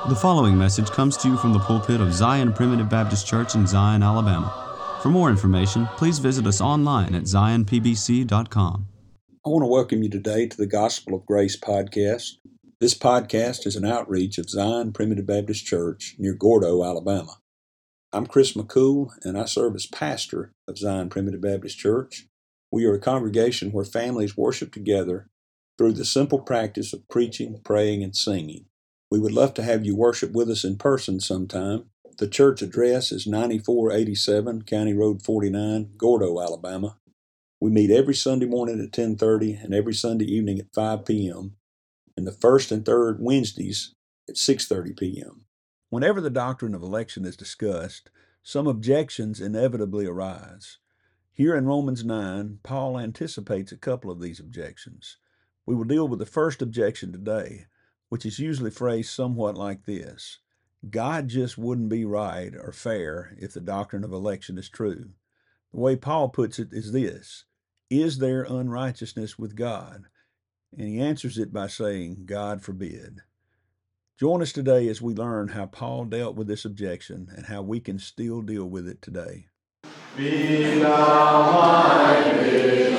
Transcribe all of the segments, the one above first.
The following message comes to you from the pulpit of Zion Primitive Baptist Church in Zion, Alabama. For more information, please visit us online at zionpbc.com. I want to welcome you today to the Gospel of Grace podcast. This podcast is an outreach of Zion Primitive Baptist Church near Gordo, Alabama. I'm Chris McCool, and I serve as pastor of Zion Primitive Baptist Church. We are a congregation where families worship together through the simple practice of preaching, praying, and singing. We would love to have you worship with us in person sometime. The church address is 9487 County Road 49, Gordo, Alabama. We meet every Sunday morning at 10:30 and every Sunday evening at 5 p.m. and the first and third Wednesdays at 6:30 p.m. Whenever the doctrine of election is discussed, some objections inevitably arise. Here in Romans 9, Paul anticipates a couple of these objections. We will deal with the first objection today, which is usually phrased somewhat like this: God just wouldn't be right or fair if the doctrine of election is true. The way Paul puts it is this: is there unrighteousness with God? And he answers it by saying, God forbid. Join us today as we learn how Paul dealt with this objection and how we can still deal with it today. Be thou my vision,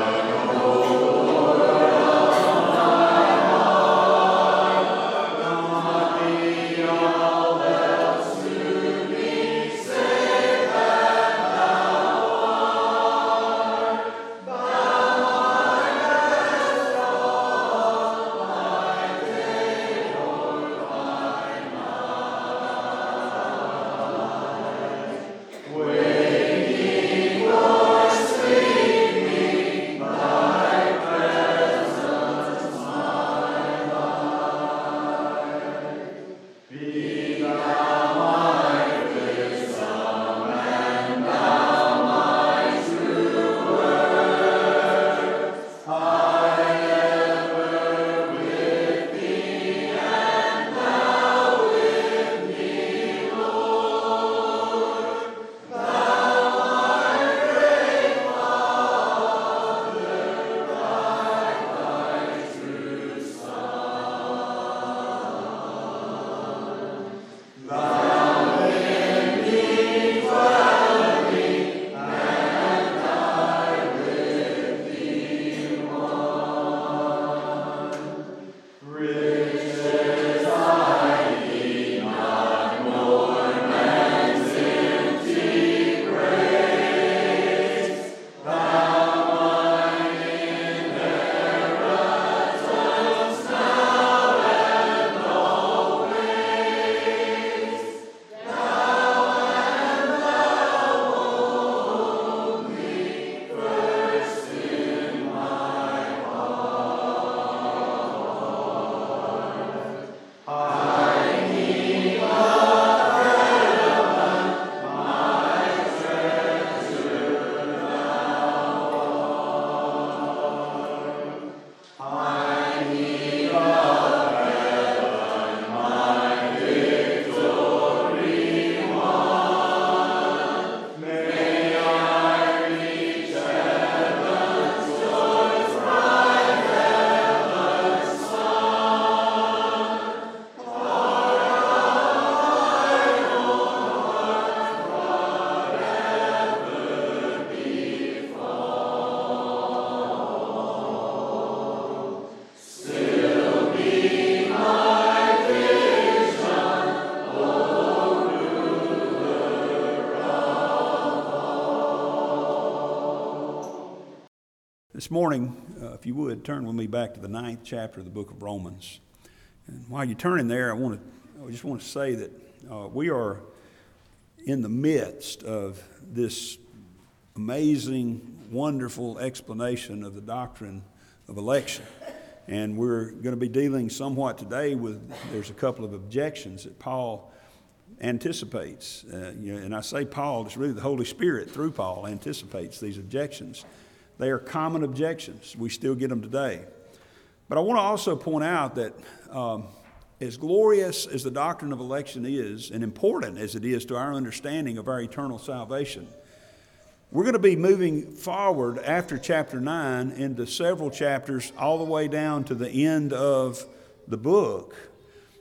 This morning, if you would, turn with me back to the 9th chapter of the book of Romans. And while you're turning there, I just want to say that we are in the midst of this amazing, wonderful explanation of the doctrine of election. And we're going to be dealing somewhat today with, there's a couple of objections that Paul anticipates. And I say Paul, it's really the Holy Spirit through Paul anticipates these objections. They are common objections. We still get them today. But I want to also point out that as glorious as the doctrine of election is, and important as it is to our understanding of our eternal salvation, we're going to be moving forward after chapter 9 into several chapters all the way down to the end of the book.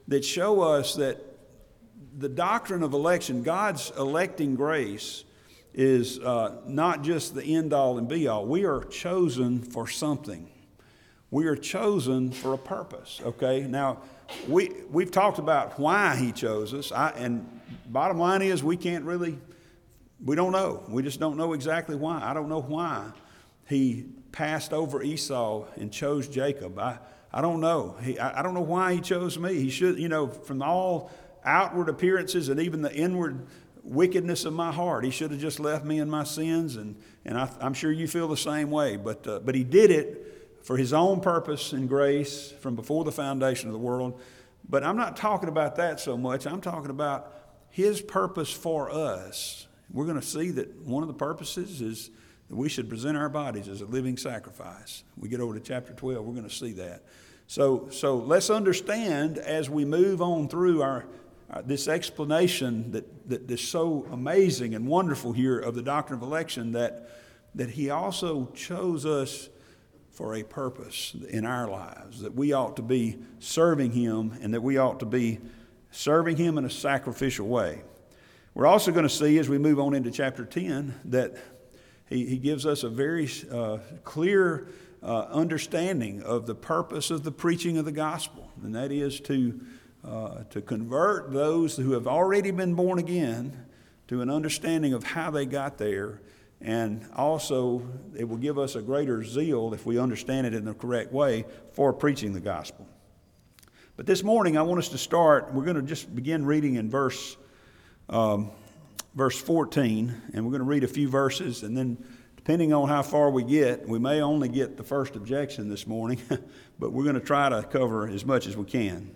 that show us that the doctrine of election, God's electing grace, is not just the end-all and be-all. We are chosen for something. We are chosen for a purpose, okay? Now, we've talked about why he chose us, and bottom line is we don't know. We just don't know exactly why. I don't know why he passed over Esau and chose Jacob. I don't know. I don't know why he chose me. He should, from all outward appearances and even the inward wickedness of my heart, he should have just left me in my sins, and I'm sure you feel the same way. But he did it for his own purpose and grace from before the foundation of the world. But I'm not talking about that so much. I'm talking about his purpose for us. We're going to see that one of the purposes is that we should present our bodies as a living sacrifice. We get over to chapter 12, we're going to see that. So let's understand as we move on through this explanation that is so amazing and wonderful here of the doctrine of election, that he also chose us for a purpose in our lives, that we ought to be serving him, and that we ought to be serving him in a sacrificial way. We're also going to see as we move on into chapter 10 that he gives us a very clear understanding of the purpose of the preaching of the gospel, and that is to convert those who have already been born again to an understanding of how they got there. And also, it will give us a greater zeal if we understand it in the correct way for preaching the gospel. But this morning, I want us to start. We're going to just begin reading in verse 14, and we're going to read a few verses, and then depending on how far we get, we may only get the first objection this morning, but we're going to try to cover as much as we can.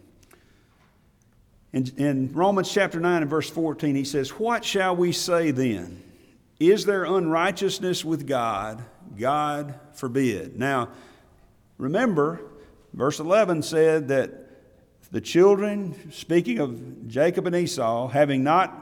In Romans chapter 9 and verse 14, he says, "What shall we say then? Is there unrighteousness with God? God forbid." Now, remember, verse 11 said that the children, speaking of Jacob and Esau, being not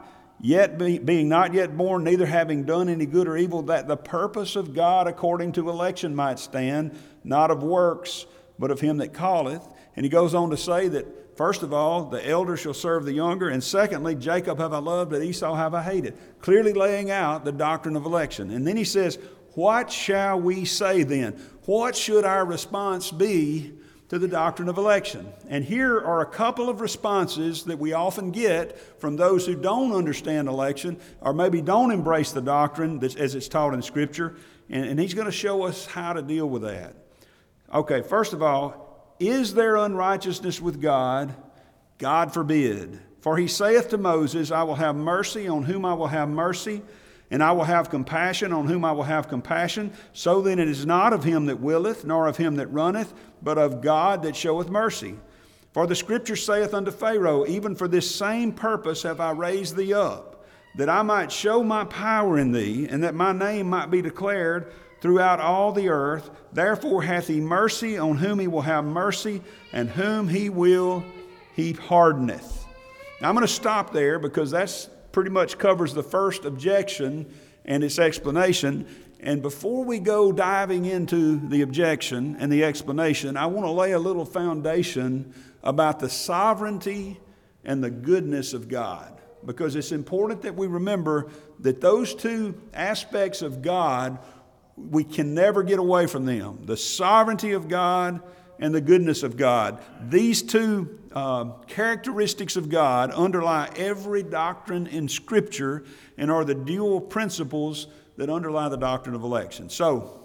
yet born, neither having done any good or evil, that the purpose of God according to election might stand, not of works, but of him that calleth. And he goes on to say that, first of all, the elder shall serve the younger, and secondly, Jacob have I loved, but Esau have I hated. Clearly laying out the doctrine of election. And then he says, what shall we say then? What should our response be to the doctrine of election? And here are a couple of responses that we often get from those who don't understand election, or maybe don't embrace the doctrine as it's taught in Scripture. And he's going to show us how to deal with that. Okay, first of all, is there unrighteousness with God? God forbid. For he saith to Moses, I will have mercy on whom I will have mercy, and I will have compassion on whom I will have compassion. So then it is not of him that willeth, nor of him that runneth, but of God that showeth mercy. For the Scripture saith unto Pharaoh, even for this same purpose have I raised thee up, that I might show my power in thee, and that my name might be declared throughout all the earth. Therefore hath he mercy on whom he will have mercy, and whom he will, he hardeneth. Now I'm going to stop there because that's pretty much covers the first objection and its explanation. And before we go diving into the objection and the explanation, I want to lay a little foundation about the sovereignty and the goodness of God, because it's important that we remember that those two aspects of God, we can never get away from them. The sovereignty of God and the goodness of God. These two characteristics of God underlie every doctrine in Scripture and are the dual principles that underlie the doctrine of election. So,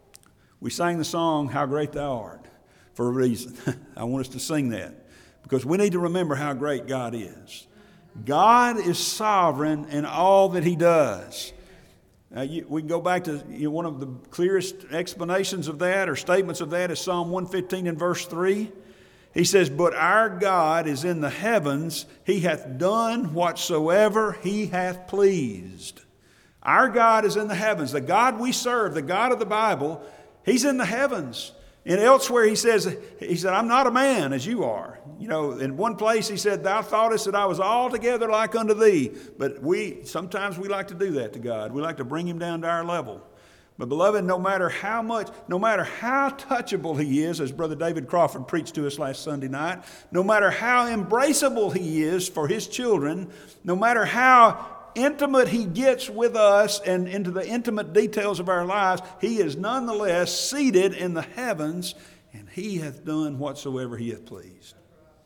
we sang the song, How Great Thou Art, for a reason. I want us to sing that because we need to remember how great God is. God is sovereign in all that he does. We can go back to one of the clearest explanations of that or statements of that is Psalm 115 and verse 3. He says, but our God is in the heavens. He hath done whatsoever he hath pleased. Our God is in the heavens. The God we serve, the God of the Bible, he's in the heavens. And elsewhere he said, I'm not a man as you are. In one place he said, thou thoughtest that I was altogether like unto thee. But sometimes we like to do that to God. We like to bring him down to our level. But beloved, no matter how touchable he is, as Brother David Crawford preached to us last Sunday night, no matter how embraceable he is for his children, no matter how intimate he gets with us and into the intimate details of our lives, he is nonetheless seated in the heavens, and he hath done whatsoever he hath pleased.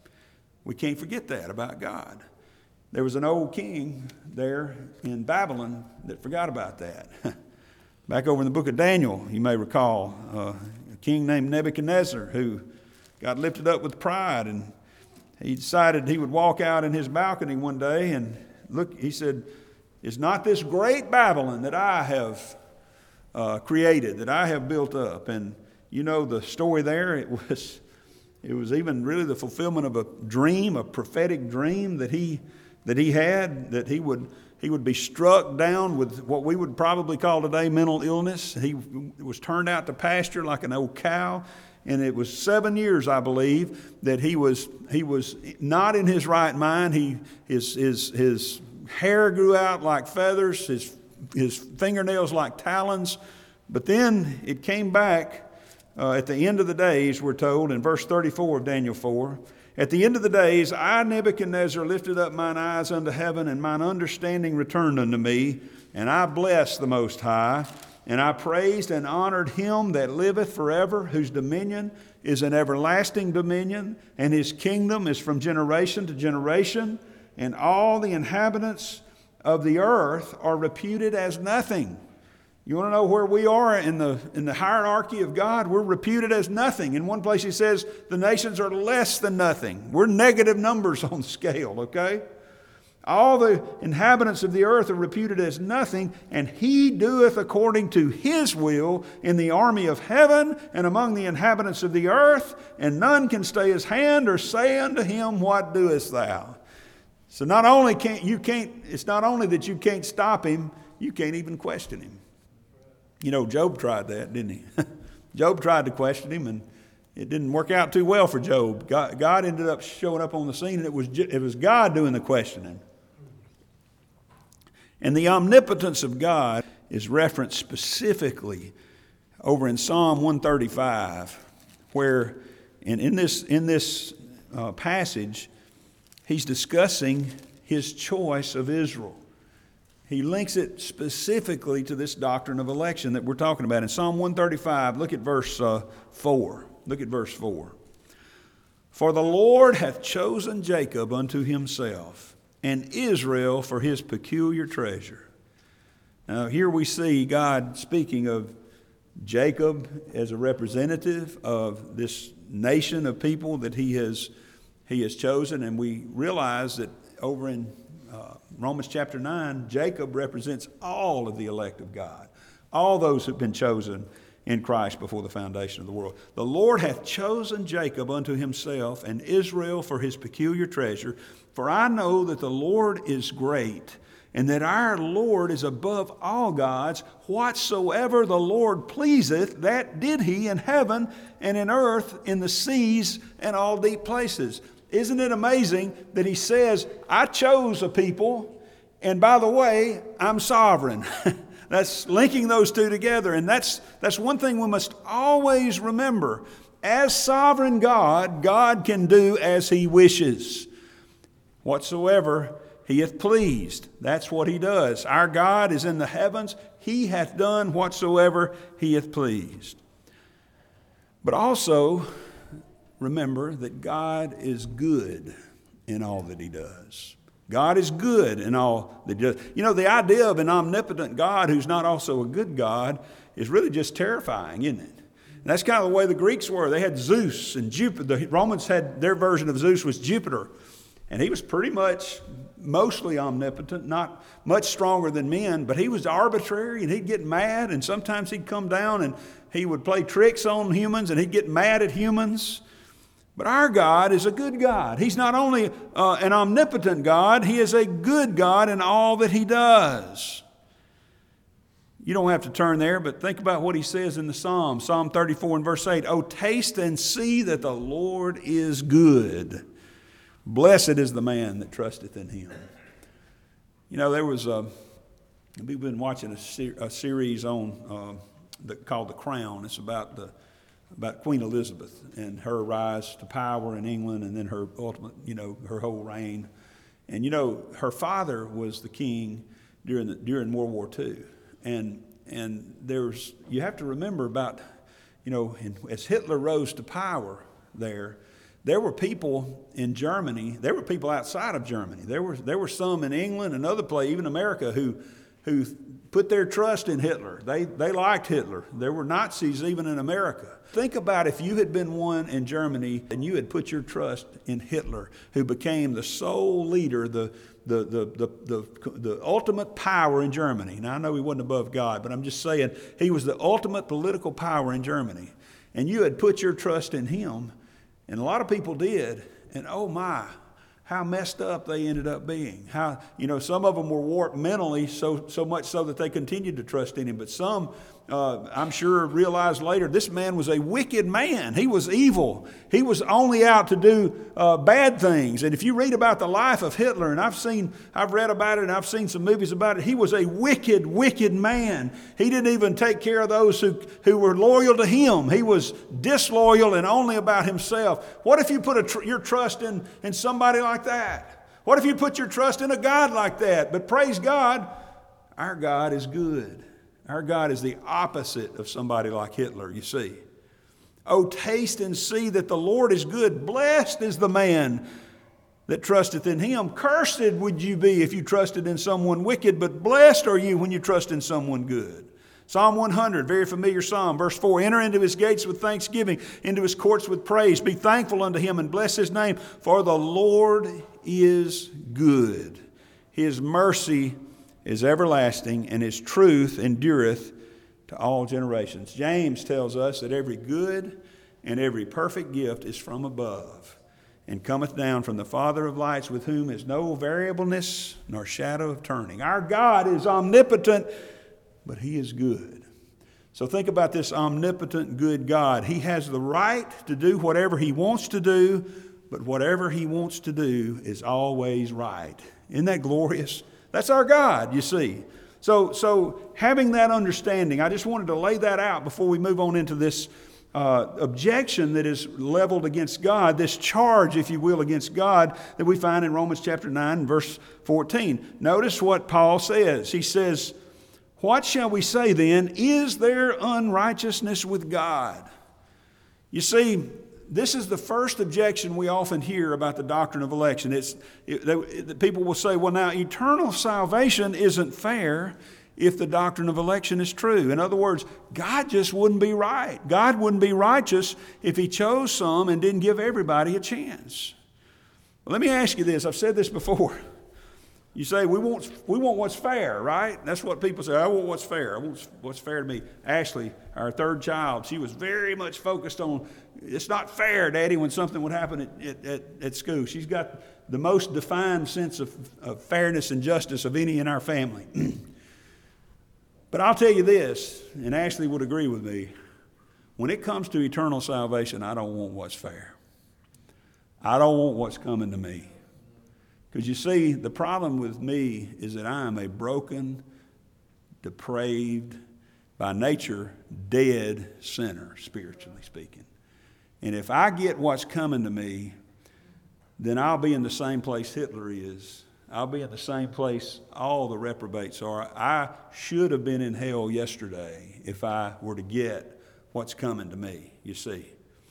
We can't forget that about God. There was an old king there in Babylon that forgot about that. Back over in the book of Daniel, you may recall, a king named Nebuchadnezzar who got lifted up with pride, and he decided he would walk out in his balcony one day and look, he said, "Is not this great Babylon that I have created, that I have built up?" And you know the story there, it was even really the fulfillment of a dream, a prophetic dream that he had, that he would be struck down with what we would probably call today mental illness. He was turned out to pasture like an old cow, and it was 7 years, I believe, that he was not in his right mind. His hair grew out like feathers, his fingernails like talons. But then it came back at the end of the days, we're told in verse 34 of Daniel 4. "At the end of the days, I, Nebuchadnezzar, lifted up mine eyes unto heaven, and mine understanding returned unto me. And I blessed the Most High, and I praised and honored him that liveth forever, whose dominion is an everlasting dominion, and his kingdom is from generation to generation. And all the inhabitants of the earth are reputed as nothing." You want to know where we are in the hierarchy of God? We're reputed as nothing. In one place he says the nations are less than nothing. We're negative numbers on the scale, okay? All the inhabitants of the earth are reputed as nothing, and he doeth according to his will in the army of heaven and among the inhabitants of the earth, and none can stay his hand or say unto him, "What doest thou?" So it's not only that you can't stop him, you can't even question him. You know, Job tried that, didn't he? Job tried to question him, and it didn't work out too well for Job. God ended up showing up on the scene, and it was God doing the questioning. And the omnipotence of God is referenced specifically over in Psalm 135, where in this passage, he's discussing his choice of Israel. He links it specifically to this doctrine of election that we're talking about. In Psalm 135, look at verse 4. Look at verse 4. "For the Lord hath chosen Jacob unto himself, and Israel for his peculiar treasure." Now here we see God speaking of Jacob as a representative of this nation of people that he has chosen. And we realize that over in Romans chapter 9, Jacob represents all of the elect of God, all those who have been chosen in Christ before the foundation of the world. "The Lord hath chosen Jacob unto himself, and Israel for his peculiar treasure. For I know that the Lord is great, and that our Lord is above all gods. Whatsoever the Lord pleaseth, that did he in heaven and in earth, in the seas and all deep places." Isn't it amazing that he says, "I chose a people, and by the way, I'm sovereign." That's linking those two together. And that's one thing we must always remember. As sovereign God, God can do as he wishes. Whatsoever he hath pleased. That's what he does. Our God is in the heavens. He hath done whatsoever he hath pleased. But also, remember that God is good in all that he does. God is good in all that he does. You know, the idea of an omnipotent God who's not also a good God is really just terrifying, isn't it? And that's kind of the way the Greeks were. They had Zeus and Jupiter. The Romans had their version of Zeus was Jupiter. And he was pretty much mostly omnipotent, not much stronger than men, but he was arbitrary, and he'd get mad, and sometimes he'd come down and he would play tricks on humans, and he'd get mad at humans. But our God is a good God. He's not only an omnipotent God, he is a good God in all that he does. You don't have to turn there, but think about what he says in the Psalm. Psalm 34 and verse 8. "Oh, taste and see that the Lord is good. Blessed is the man that trusteth in him." You know, we've been watching a series on called The Crown. It's about Queen Elizabeth and her rise to power in England, and then her ultimate, her whole reign. And her father was the king during World War II, and you have to remember about, as Hitler rose to power there were people in Germany. There were people outside of Germany. There were some in England and other places, even America, who put their trust in Hitler. They liked Hitler. There were Nazis even in America. Think about if you had been one in Germany and you had put your trust in Hitler, who became the sole leader, the ultimate power in Germany. Now, I know he wasn't above God, but I'm just saying he was the ultimate political power in Germany. And you had put your trust in him, and a lot of people did, and oh my, how messed up they ended up being. How, some of them were warped mentally so much so that they continued to trust in him. But some, I'm sure, realized later, this man was a wicked man. He was evil. He was only out to do bad things. And if you read about the life of Hitler, and I've read about it, and I've seen some movies about it, he was a wicked, wicked man. He didn't even take care of those who were loyal to him. He was disloyal and only about himself. What if you put your trust in somebody like that? What if you put your trust in a God like that? But praise God, our God is good. Our God is the opposite of somebody like Hitler, you see. Oh, taste and see that the Lord is good. Blessed is the man that trusteth in him. Cursed would you be if you trusted in someone wicked, but blessed are you when you trust in someone good. Psalm 100, very familiar psalm, verse 4, enter into his gates with thanksgiving, into his courts with praise. Be thankful unto him and bless his name, for the Lord is good. His mercy is everlasting, and his truth endureth to all generations. James tells us that every good and every perfect gift is from above, and cometh down from the Father of lights, with whom is no variableness nor shadow of turning. Our God is omnipotent, but he is good. So think about this omnipotent, good God. He has the right to do whatever he wants to do, but whatever he wants to do is always right. Isn't that glorious? That's our God, you see. So having that understanding, I just wanted to lay that out before we move on into this objection that is leveled against God, this charge, if you will, against God that we find in Romans chapter 9, verse 14. Notice what Paul says. He says, what shall we say then? Is there unrighteousness with God? You see, this is the first objection we often hear about the doctrine of election. People will say, well, now, eternal salvation isn't fair if the doctrine of election is true. In other words, God just wouldn't be right. God wouldn't be righteous if he chose some and didn't give everybody a chance. Well, let me ask you this. I've said this before. You say, we want what's fair, right? That's what people say. I want what's fair. I want what's fair to me. Ashley, our third child, she was very much focused on, it's not fair, Daddy, when something would happen at school. She's got the most defined sense of fairness and justice of any in our family. But I'll tell you this, and Ashley would agree with me, when it comes to eternal salvation, I don't want what's fair. I don't want what's coming to me. Because you see, the problem with me is that I am a broken, depraved, by nature, dead sinner, spiritually speaking. And if I get what's coming to me, then I'll be in the same place Hitler is. I'll be in the same place all the reprobates are. I should have been in hell yesterday if I were to get what's coming to me, you see.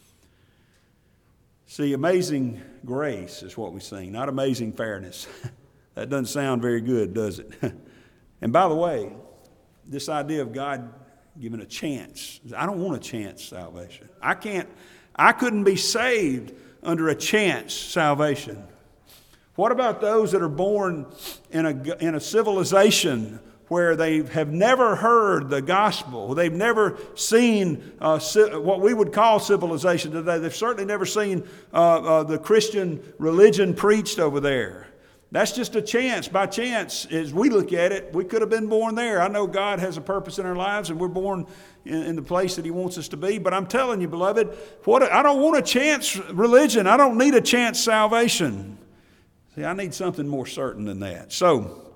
See, amazing grace is what we sing, not amazing fairness. That doesn't sound very good, does it? And by the way, this idea of God giving a chance, I don't want a chance salvation. I couldn't be saved under a chance salvation. What about those that are born in a civilization where they have never heard the gospel? They've never seen what we would call civilization today. They've certainly never seen the Christian religion preached over there. That's just a chance. By chance, as we look at it, we could have been born there. I know God has a purpose in our lives, and we're born in the place that he wants us to be. But I'm telling you, beloved, I don't want a chance religion. I don't need a chance salvation. See, I need something more certain than that. So,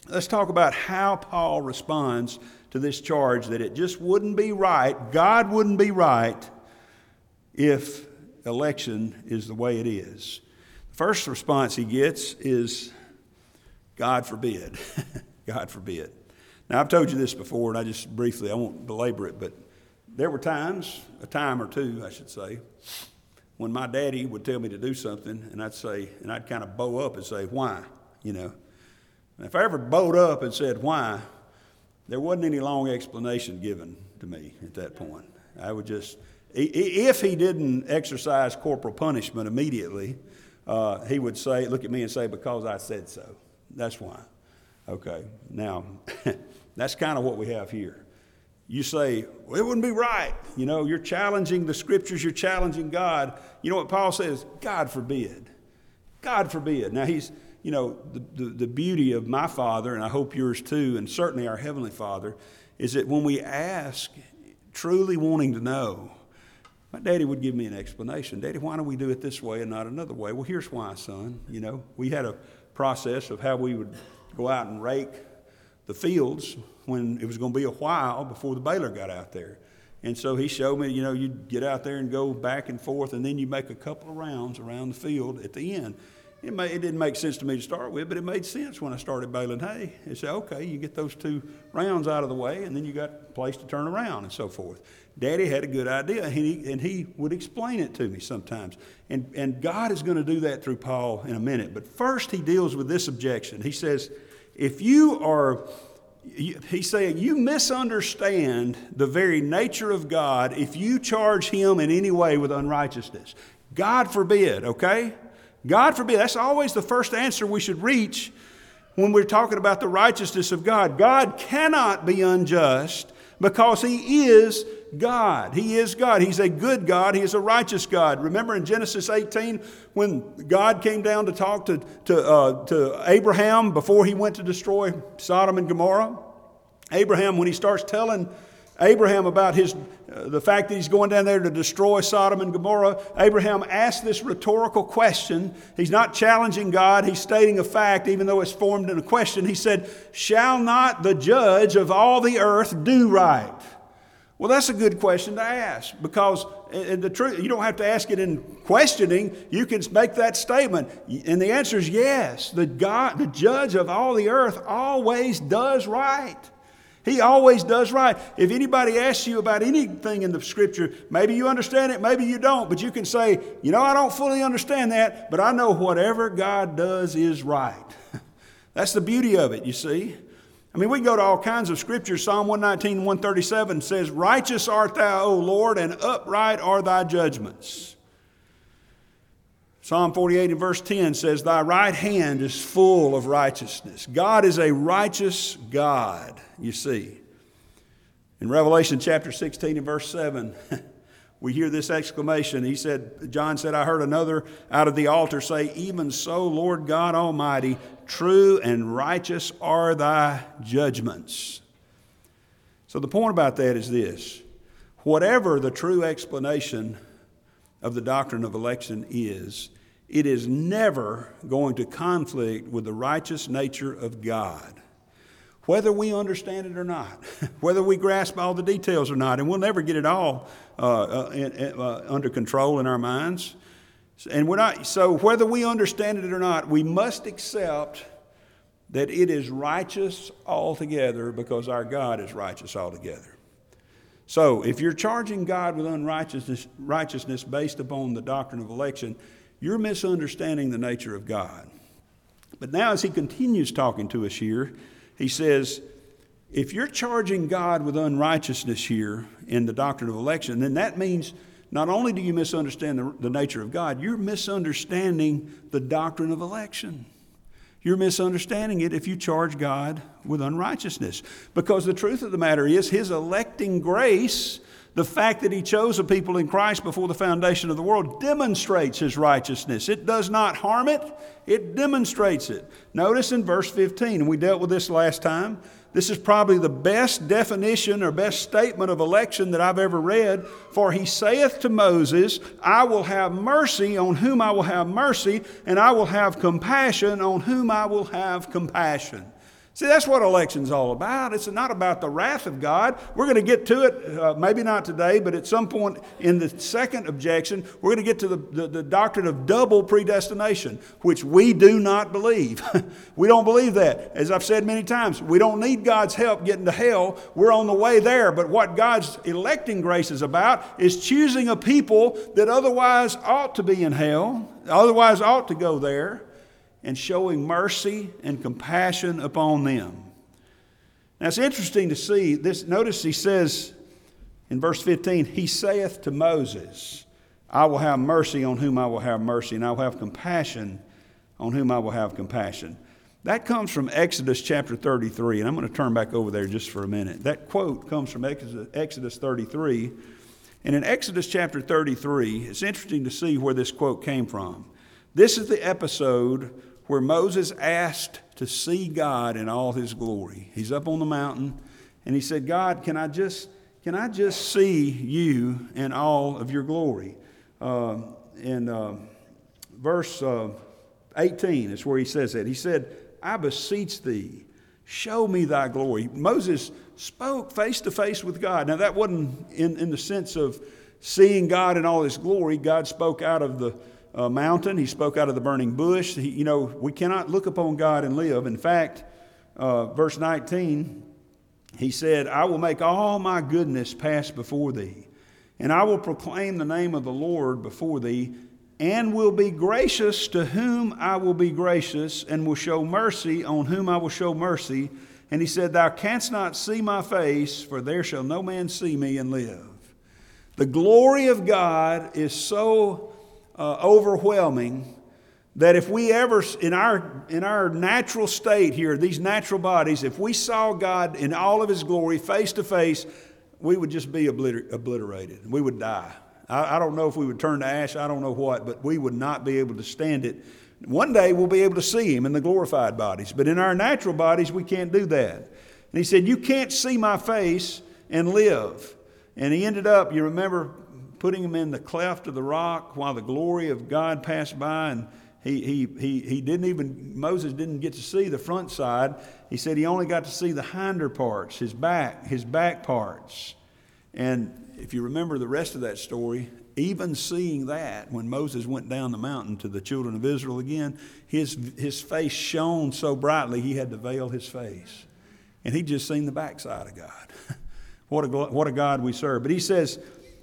let's talk about how Paul responds to this charge that it just wouldn't be right, God wouldn't be right if election is the way it is. The first response he gets is, God forbid. God forbid. Now, I've told you this before, and I won't belabor it, but there were times, a time or two, I should say, when my daddy would tell me to do something, and I'd kind of bow up and say, why? And if I ever bowed up and said, why, there wasn't any long explanation given to me at that point. I would just, if he didn't exercise corporal punishment immediately, he would look at me and say, because I said so. That's why. Okay, now, that's kind of what we have here. You say, well, it wouldn't be right. You're challenging the Scriptures, you're challenging God. You know what Paul says? God forbid. God forbid. Now, he's, the beauty of my Father, and I hope yours too, and certainly our Heavenly Father, is that when we ask, truly wanting to know, my daddy would give me an explanation. Daddy, why don't we do it this way and not another way? Well, here's why, son. We had a process of how we would go out and rake the fields when it was going to be a while before the baler got out there. And so he showed me, you'd get out there and go back and forth, and then you make a couple of rounds around the field at the end. It didn't make sense to me to start with, but it made sense when I started baling hay. It said, okay, you get those 2 rounds out of the way, and then you got a place to turn around and so forth. Daddy had a good idea, and he would explain it to me sometimes. And God is going to do that through Paul in a minute. But first he deals with this objection. He says, he's saying you misunderstand the very nature of God if you charge him in any way with unrighteousness. God forbid, okay? God forbid. That's always the first answer we should reach when we're talking about the righteousness of God. God cannot be unjust because he is God. He is God. He's a good God. He is a righteous God. Remember in Genesis 18 when God came down to talk to Abraham before he went to destroy Sodom and Gomorrah? Abraham, when he starts telling Abraham about the fact that he's going down there to destroy Sodom and Gomorrah, Abraham asked this rhetorical question. He's not challenging God. He's stating a fact, even though it's formed in a question. He said, shall not the judge of all the earth do right? Well, that's a good question to ask because the truth, you don't have to ask it in questioning. You can make that statement. And the answer is yes. The judge of all the earth always does right. He always does right. If anybody asks you about anything in the Scripture, maybe you understand it, maybe you don't, but you can say, I don't fully understand that, but I know whatever God does is right. That's the beauty of it, you see. I mean, we can go to all kinds of scriptures. Psalm 119, 137 says, righteous art thou, O Lord, and upright are thy judgments. Psalm 48 and verse 10 says, thy right hand is full of righteousness. God is a righteous God, you see. In Revelation chapter 16 and verse 7, we hear this exclamation. John said, I heard another out of the altar say, even so, Lord God Almighty, true and righteous are thy judgments. So the point about that is this. Whatever the true explanation of the doctrine of election is, it is never going to conflict with the righteous nature of God. Whether we understand it or not, whether we grasp all the details or not, and we'll never get it all under control in our minds. So whether we understand it or not, we must accept that it is righteous altogether because our God is righteous altogether. So if you're charging God with unrighteousness based upon the doctrine of election, you're misunderstanding the nature of God. But now as he continues talking to us here, he says, if you're charging God with unrighteousness here in the doctrine of election, then that means not only do you misunderstand the nature of God, you're misunderstanding the doctrine of election. You're misunderstanding it if you charge God with unrighteousness. Because the truth of the matter is, his electing grace, the fact that he chose a people in Christ before the foundation of the world, demonstrates his righteousness. It does not harm it, it demonstrates it. Notice in verse 15, and we dealt with this last time, this is probably the best definition or best statement of election that I've ever read. For he saith to Moses, I will have mercy on whom I will have mercy, and I will have compassion on whom I will have compassion. See, that's what election's all about. It's not about the wrath of God. We're going to get to it, maybe not today, but at some point in the second objection, we're going to get to the doctrine of double predestination, which we do not believe. We don't believe that. As I've said many times, we don't need God's help getting to hell. We're on the way there. But what God's electing grace is about is choosing a people that otherwise ought to be in hell, otherwise ought to go there, and showing mercy and compassion upon them. Now it's interesting to see this. Notice he says in verse 15, he saith to Moses, I will have mercy on whom I will have mercy, and I will have compassion on whom I will have compassion. That comes from Exodus chapter 33, and I'm going to turn back over there just for a minute. That quote comes from Exodus 33, and in Exodus chapter 33, it's interesting to see where this quote came from. This is the episode where Moses asked to see God in all his glory. He's up on the mountain, and he said, God, can I just see you in all of your glory? In verse 18 is where he says that. He said, I beseech thee, show me thy glory. Moses spoke face to face with God. Now that wasn't in the sense of seeing God in all his glory. God spoke out of the mountain. He spoke out of the burning bush. We cannot look upon God and live. In fact, verse 19, he said, I will make all my goodness pass before thee, and I will proclaim the name of the Lord before thee, and will be gracious to whom I will be gracious, and will show mercy on whom I will show mercy. And he said, thou canst not see my face, for there shall no man see me and live. The glory of God is so overwhelming that if we ever, in our natural state here, these natural bodies, if we saw God in all of his glory face to face, we would just be obliterated. We would die. I don't know if we would turn to ash, I don't know what, but we would not be able to stand it. One day we'll be able to see him in the glorified bodies, but in our natural bodies we can't do that. And he said, you can't see my face and live. And he ended up, you remember, putting him in the cleft of the rock while the glory of God passed by, and Moses didn't get to see the front side. He said he only got to see the hinder parts, his back parts. And if you remember the rest of that story, even seeing that, when Moses went down the mountain to the children of Israel again, his face shone so brightly he had to veil his face. And he'd just seen the backside of God. What a God we serve. But he says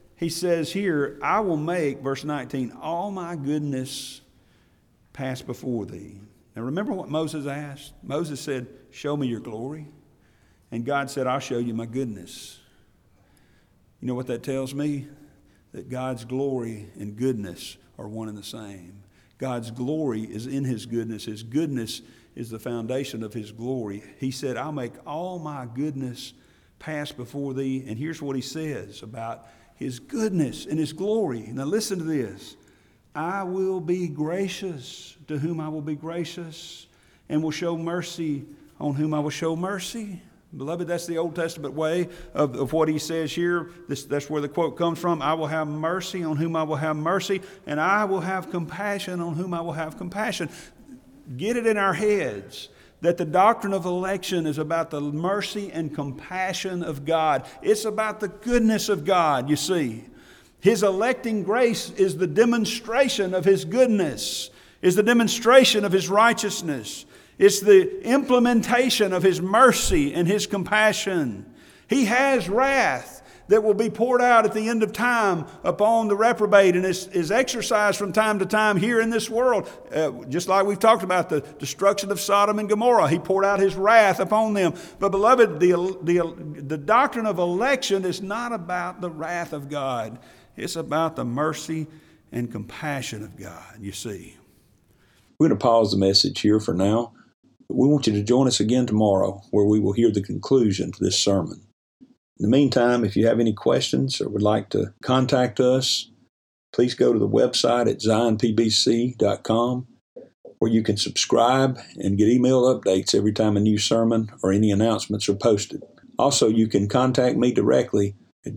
here, I will make, verse 19, all my goodness pass before thee. Now remember what Moses asked? Moses said, show me your glory. And God said, I'll show you my goodness. You know what that tells me? That God's glory and goodness are one and the same. God's glory is in his goodness. His goodness is the foundation of his glory. He said, I'll make all my goodness pass before thee. And here's what he says about his goodness and his glory. Now listen to this. I will be gracious to whom I will be gracious, and will show mercy on whom I will show mercy. Beloved, that's the Old Testament way of what he says here. That's where the quote comes from. I will have mercy on whom I will have mercy, and I will have compassion on whom I will have compassion. Get it in our heads that the doctrine of election is about the mercy and compassion of God. It's about the goodness of God, you see. His electing grace is the demonstration of his goodness, is the demonstration of his righteousness. It's the implementation of his mercy and his compassion. He has wrath that will be poured out at the end of time upon the reprobate and is exercised from time to time here in this world. Just like we've talked about the destruction of Sodom and Gomorrah. He poured out his wrath upon them. But beloved, the doctrine of election is not about the wrath of God. It's about the mercy and compassion of God, you see. We're going to pause the message here for now. We want you to join us again tomorrow, where we will hear the conclusion to this sermon. In the meantime, if you have any questions or would like to contact us, please go to the website at zionpbc.com, where you can subscribe and get email updates every time a new sermon or any announcements are posted. Also, you can contact me directly at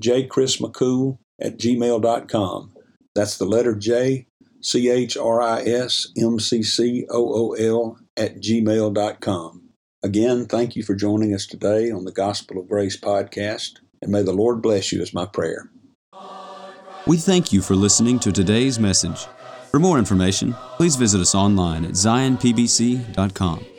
jchrismccool@gmail.com. That's the letter J, CHRISMCCOOL @gmail.com. Again, thank you for joining us today on the Gospel of Grace podcast, and may the Lord bless you is my prayer. We thank you for listening to today's message. For more information, please visit us online at zionpbc.com.